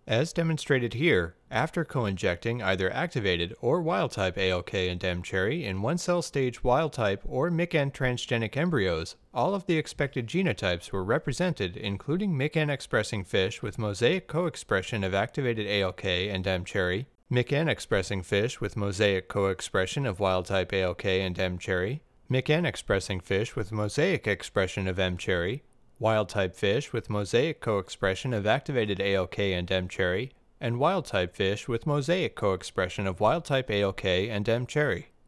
As demonstrated here, after co-injecting either activated or wild-type ALK and DMCherry in one-cell stage wild-type or MYC-N transgenic embryos, all of the expected genotypes were represented, including MYC-N expressing fish with mosaic co-expression of activated ALK and DMCherry, MYC-N expressing fish with mosaic co-expression of wild-type ALK and DMCherry, MYC-N expressing fish with mosaic expression of MCherry, wild-type fish with mosaic co-expression of activated ALK and DMCherry, and wild-type fish with mosaic co-expression of wild-type ALK and DMCherry.